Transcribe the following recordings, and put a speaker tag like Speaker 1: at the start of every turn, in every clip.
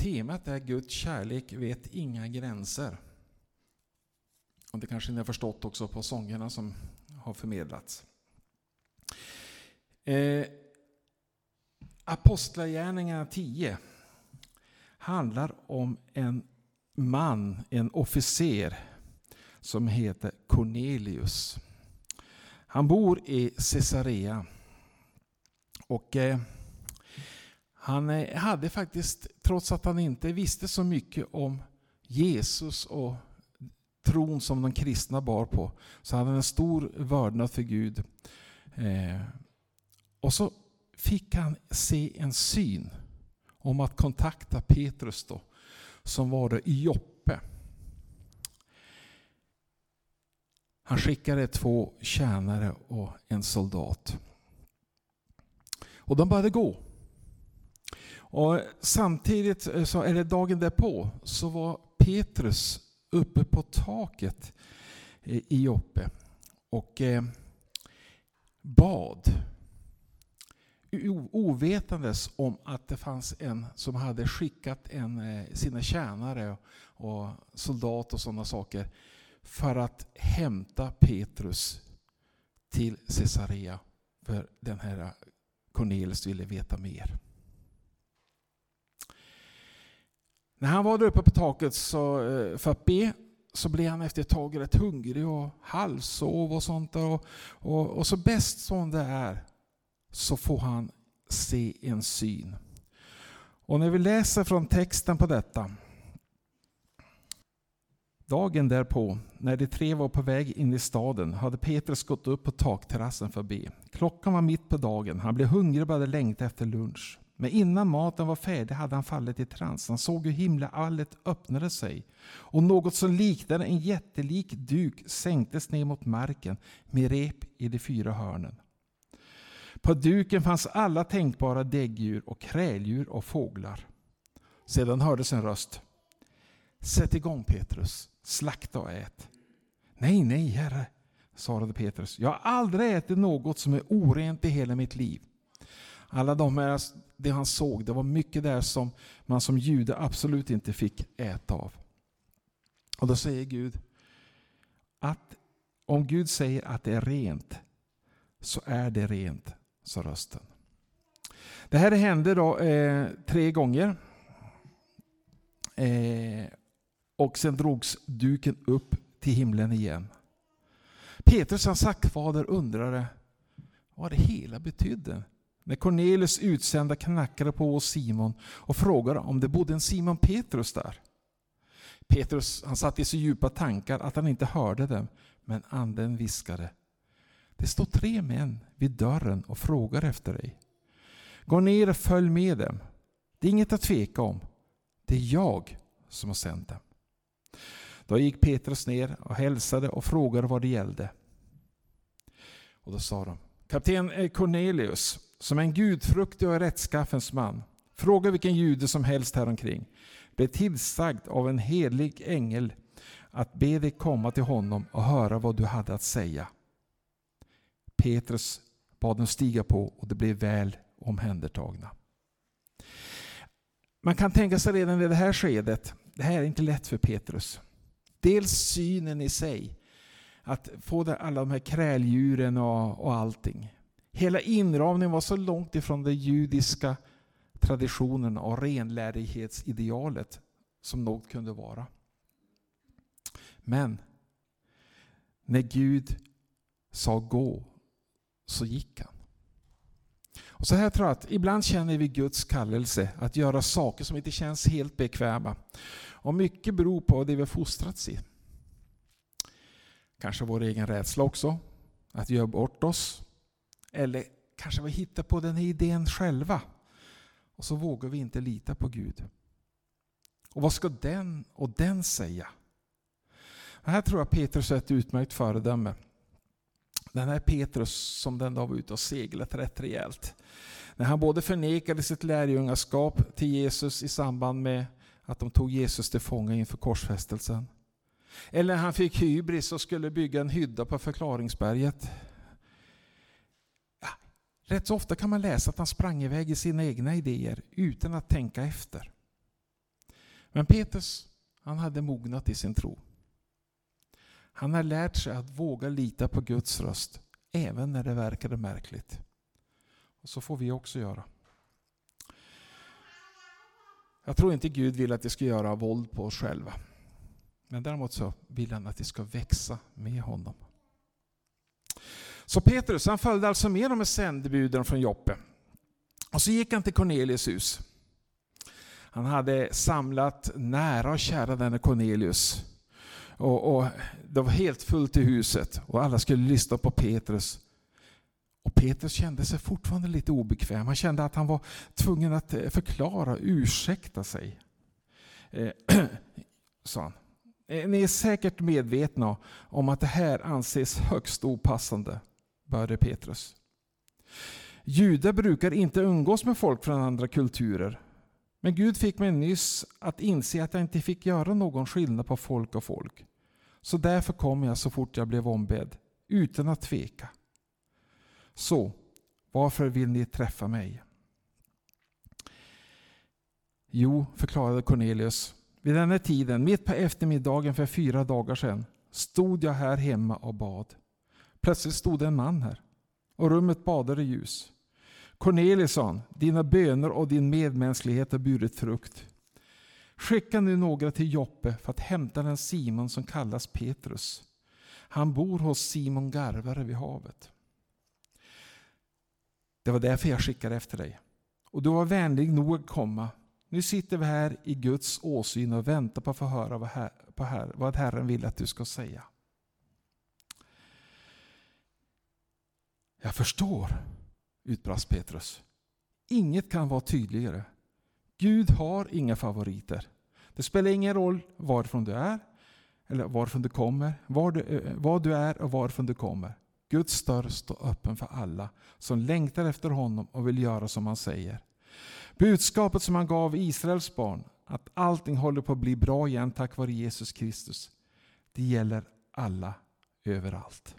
Speaker 1: Temat är Guds kärlek vet inga gränser. Och det kanske ni har förstått också på sångerna som har förmedlats. Apostlagärningarna 10 handlar om en man, en officer som heter Cornelius. Han bor i Caesarea. Och han hade faktiskt, trots att han inte visste så mycket om Jesus och tron som de kristna bar på, så hade han en stor vördnad för Gud. Och så fick han se en syn om att kontakta Petrus då, som var där i Joppe. Han skickade 2 tjänare och en soldat. Och de började gå. Och samtidigt, eller dagen därpå, så var Petrus uppe på taket i Joppe och bad. Ovetandes om att det fanns en som hade skickat sina tjänare och soldat och sådana saker för att hämta Petrus till Caesarea. För den här Cornelius ville veta mer. När han var där uppe på taket för att be, så blev han efter ett tag rätt hungrig och halvsov och sånt där. Och så bäst som det är så får han se en syn. Och när vi läser från texten på detta. Dagen därpå, när de 3 var på väg in i staden, hade Petrus gått upp på takterrassen för att be. Klockan var mitt på dagen. Han blev hungrig och började längta efter lunch. Men innan maten var färdig hade han fallit i trans. Han såg hur himlavallet öppnade sig. Och något som liknade en jättelik duk sänktes ner mot marken med rep i de 4 hörnen. På duken fanns alla tänkbara däggdjur och kräldjur och fåglar. Sedan hördes en röst. Sätt igång Petrus, slakta och ät. Nej, herre, svarade Petrus. Jag har aldrig ätit något som är orent i hela mitt liv. Alla det han såg, det var mycket där som man som jude absolut inte fick äta av. Och då säger Gud att om Gud säger att det är rent, så är det rent, sa rösten. Det här hände då 3 gånger. Och sen drogs duken upp till himlen igen. Petrus, han satt kvar där, undrade vad det hela betydde. När Cornelius utsända knackade på hos Simon och frågade om det bodde en Simon Petrus där. Petrus, han satt i så djupa tankar att han inte hörde dem, men anden viskade. Det står 3 män vid dörren och frågar efter dig. Gå ner och följ med dem. Det är inget att tveka om. Det är jag som har sänt dem. Då gick Petrus ner och hälsade och frågade vad det gällde. Och då sa de, kapten Cornelius, som en gudfruktig och rättskaffens man, fråga vilken jude som helst här omkring, blev tillsagd av en helig ängel att be dig komma till honom och höra vad du hade att säga. Petrus bad dem stiga på och det blev väl omhändertagna. Man kan tänka sig redan i det här skedet, det här är inte lätt för Petrus. Dels synen i sig, att få alla de här kräldjuren och allting. Hela inramningen var så långt ifrån den judiska traditionen och renlärighetsidealet som något kunde vara. Men när Gud sa gå, så gick han. Och så här tror jag att ibland känner vi Guds kallelse att göra saker som inte känns helt bekväma. Och mycket beror på det vi har fostrats i. Kanske vår egen rädsla också, att göra bort oss. Eller kanske vi hittar på den idén själva. Och så vågar vi inte lita på Gud. Och vad ska den och den säga? Och här tror jag Petrus är ett utmärkt föredöme. Den här Petrus som den dag var ute och seglat rätt rejält. När han både förnekade sitt lärjungaskap till Jesus i samband med att de tog Jesus till fånga inför korsfästelsen. Eller han fick hybris och skulle bygga en hydda på förklaringsberget. Ja, rätt så ofta kan man läsa att han sprang iväg i sina egna idéer utan att tänka efter. Men Petrus, han hade mognat i sin tro. Han har lärt sig att våga lita på Guds röst, även när det verkade märkligt. Och så får vi också göra. Jag tror inte Gud vill att vi ska göra våld på oss själva. Men däremot så vill han att vi ska växa med honom. Så Petrus, han följde alltså med de här sändebuden från Joppe. Och så gick han till Cornelius hus. Han hade samlat nära och kära denne Cornelius. Och det var helt fullt i huset. Och alla skulle lyssna på Petrus. Och Petrus kände sig fortfarande lite obekväm. Han kände att han var tvungen att förklara, ursäkta sig. Sa han. Ni är säkert medvetna om att det här anses högst opassande, började Petrus. Judar brukar inte umgås med folk från andra kulturer. Men Gud fick mig nyss att inse att jag inte fick göra någon skillnad på folk och folk. Så därför kom jag så fort jag blev ombedd, utan att tveka. Så, varför vill ni träffa mig? Jo, förklarade Cornelius. Vid den här tiden, mitt på eftermiddagen för 4 dagar sedan, stod jag här hemma och bad. Plötsligt stod en man här, och rummet badade ljus. Corneliusson, dina böner och din medmänsklighet har burit frukt. Skicka nu några till Joppe för att hämta den Simon som kallas Petrus. Han bor hos Simon garvare vid havet. Det var därför jag skickade efter dig. Och du var vänlig nog att komma. Nu sitter vi här i Guds åsyn och väntar på att få höra vad Herren vill att du ska säga. Jag förstår, utbrast Petrus. Inget kan vara tydligare. Gud har inga favoriter. Det spelar ingen roll varifrån du är eller varifrån du kommer, vad du är och varifrån du kommer. Guds dörr står öppen för alla som längtar efter honom och vill göra som han säger. Budskapet som han gav Israels barn, att allting håller på att bli bra igen tack vare Jesus Kristus, det gäller alla överallt.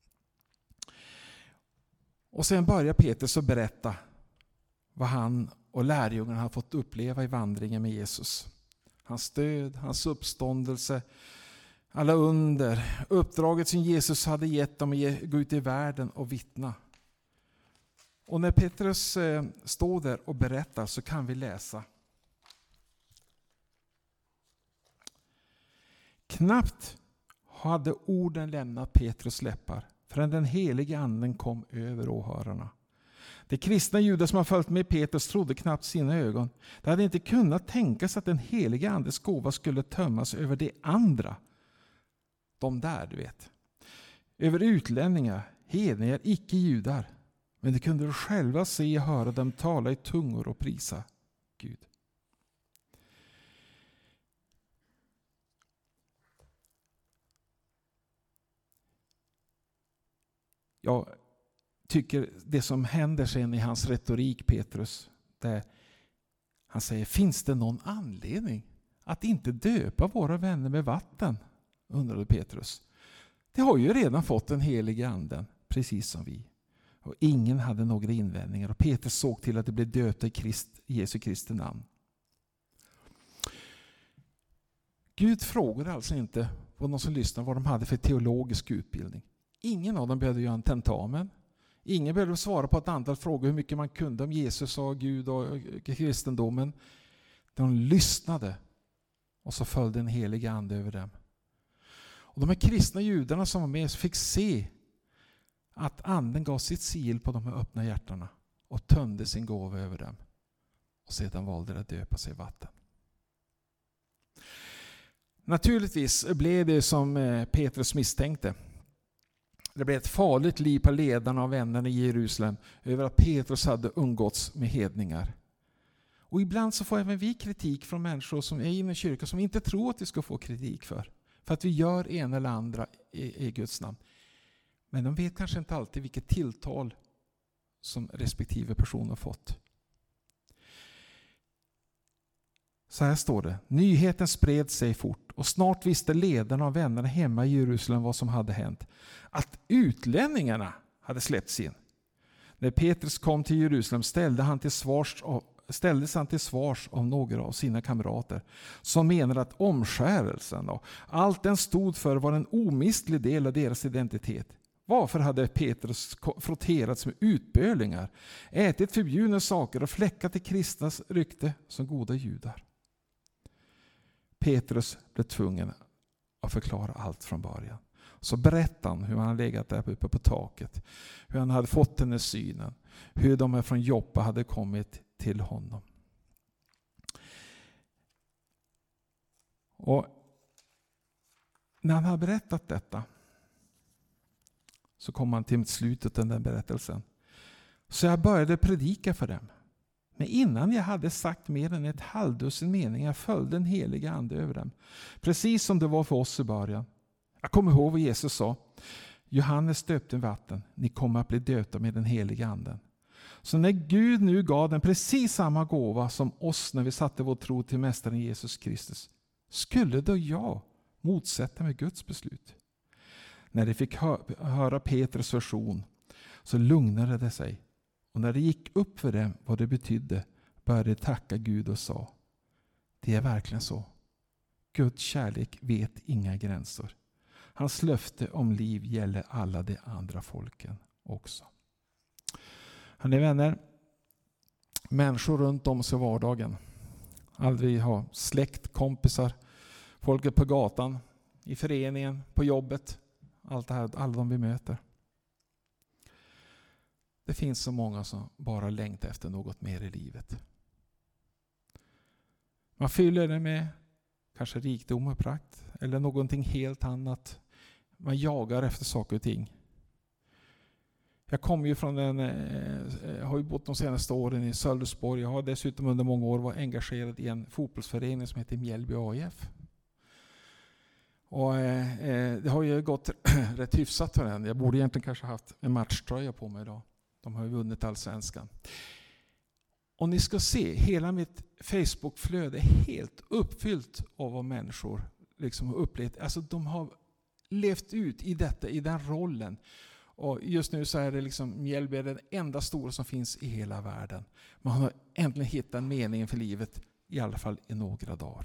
Speaker 1: Och sen börjar Petrus att berätta vad han och lärjungarna har fått uppleva i vandringen med Jesus. Hans död, hans uppståndelse, alla under, uppdraget som Jesus hade gett dem att gå ut i världen och vittna. Och när Petrus står där och berättar så kan vi läsa. Knappt hade orden lämnat Petrus läppar förrän den helige anden kom över åhörarna. De kristna judar som har följt med Petrus trodde knappt sina ögon. Det hade inte kunnat tänkas att den helige andes gåva skulle tömmas över de andra. De där, du vet. Över utlänningar, hedningar, icke-judar. Men de kunde själva se och höra dem tala i tungor och prisa Gud. Jag tycker det som händer sen i hans retorik, Petrus, där han säger, finns det någon anledning att inte döpa våra vänner med vatten? Undrade Petrus. Det har ju redan fått den heliga anden, precis som vi. Och ingen hade några invändningar. Och Petrus såg till att det blev döpta i Jesu Kristi namn. Gud frågade alltså inte på någon som lyssnade vad de hade för teologisk utbildning. Ingen av dem behövde göra en tentamen. Ingen behövde svara på ett antal frågor hur mycket man kunde om Jesus och Gud och kristendomen. De lyssnade och så följde en helig ande över dem. Och de här kristna judarna som var med fick se att anden gav sitt sil på de här öppna hjärtarna och tömde sin gåva över dem. Och sedan valde de att döpa sig i vatten. Naturligtvis blev det som Petrus misstänkte. Det blev ett farligt liv på ledarna och vännerna i Jerusalem över att Petrus hade umgåtts med hedningar. Och ibland så får även vi kritik från människor som är inne i kyrkan som inte tror att vi ska få kritik för att vi gör en eller andra i Guds namn. Men de vet kanske inte alltid vilket tilltal som respektive person har fått. Så här står det. Nyheten spred sig fort och snart visste ledarna och vännerna hemma i Jerusalem vad som hade hänt. Att utlänningarna hade släppts in. När Petrus kom till Jerusalem ställde han till svars ställdes han till svars av några av sina kamrater som menade att omskärelsen och allt den stod för var en omistlig del av deras identitet. Varför hade Petrus frotterats med utbölingar, ätit förbjudna saker och fläckat i kristnas rykte som goda judar? Petrus blev tvungen att förklara allt från början. Så berättade han hur han legat där uppe på taket, hur han hade fått den här synen, hur de från Joppa hade kommit till honom. Och när han har berättat detta så kom han till slutet av den berättelsen. Så jag började predika för dem. Men innan jag hade sagt mer än ett halvdussin meningar föll den heliga ande över dem. Precis som det var för oss i början. Jag kommer ihåg vad Jesus sa. Johannes döpte i vatten. Ni kommer att bli döpta med den heliga anden. Så när Gud nu gav den precis samma gåva som oss när vi satte vår tro till mästaren Jesus Kristus, skulle då jag motsätta mig Guds beslut? När de fick höra Petrus version så lugnade det sig. Och när det gick upp för dem vad det betydde började de tacka Gud och sa: det är verkligen så. Guds kärlek vet inga gränser. Hans löfte om liv gäller alla de andra folken också. Hörrni vänner, människor runt om sig i vardagen. Aldrig ha släkt, kompisar, folket på gatan, i föreningen, på jobbet. Allt det här, alla de vi möter. Det finns så många som bara längtar efter något mer i livet. Man fyller det med kanske rikdom och prakt eller någonting helt annat. Man jagar efter saker och ting. Jag kommer ju från har ju bott de senaste åren i Sölvesborg. Jag har dessutom under många år varit engagerad i en fotbollsförening som heter Mjällby AIF. Och det har ju gått rätt hyfsat för den. Jag borde egentligen kanske haft en matchtröja på mig idag. De har ju vunnit allsvenskan. Och ni ska se, hela mitt Facebook-flöde är helt uppfyllt av vad människor liksom har upplevt. Alltså de har levt ut i detta, i den rollen. Och just nu så är det liksom Mjällby är den enda stora som finns i hela världen. Man har äntligen hittat en mening för livet, i alla fall i några dagar.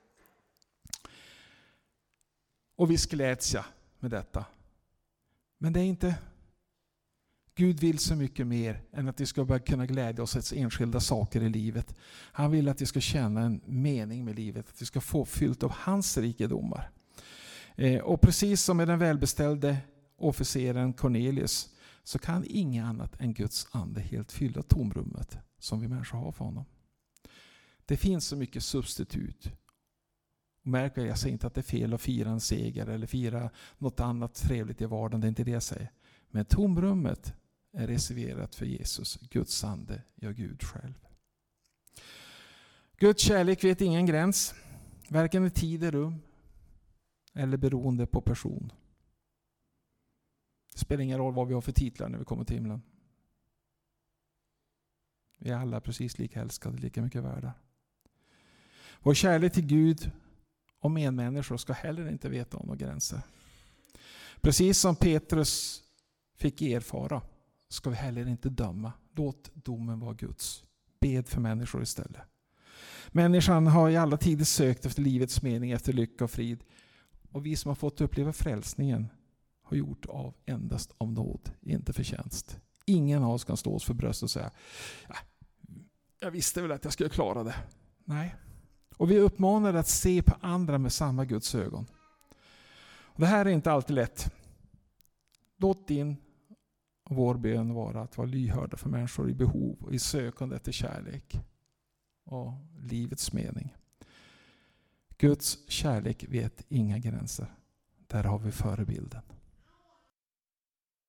Speaker 1: Och visst gläds jag med detta. Men det är inte... Gud vill så mycket mer än att vi ska bara kunna glädja oss åt enskilda saker i livet. Han vill att vi ska känna en mening med livet. Att vi ska få fyllt av hans rikedomar. Och precis som med den välbeställde officeren Cornelius så kan inget annat än Guds ande helt fylla tomrummet som vi människor har för honom. Det finns så mycket substitut. Märk väl, jag säger inte att det är fel att fira en seger eller fira något annat trevligt i vardagen. Det är inte det jag säger. Men tomrummet är reserverat för Jesus, Guds ande, ja Gud själv. Guds kärlek vet ingen gräns, varken i tid och rum eller beroende på person. Det spelar ingen roll vad vi har för titlar när vi kommer till himlen. Vi är alla precis lika älskade, lika mycket värda. Vår kärlek till Gud och medmänniskor ska heller inte veta om några gränser. Precis som Petrus fick erfara ska vi heller inte döma. Låt domen vara Guds. Bed för människor istället. Människan har i alla tider sökt efter livets mening, efter lycka och frid. Och vi som har fått uppleva frälsningen har gjort av endast av nåd, inte förtjänst. Ingen av oss kan stå oss för bröst och säga jag visste väl att jag skulle klara det. Nej. Och vi uppmanar att se på andra med samma Guds ögon. Och det här är inte alltid lätt. Låt din och vår bön vara att vara lyhörda för människor i behov och i sökande efter kärlek och livets mening. Guds kärlek vet inga gränser. Där har vi förebilden.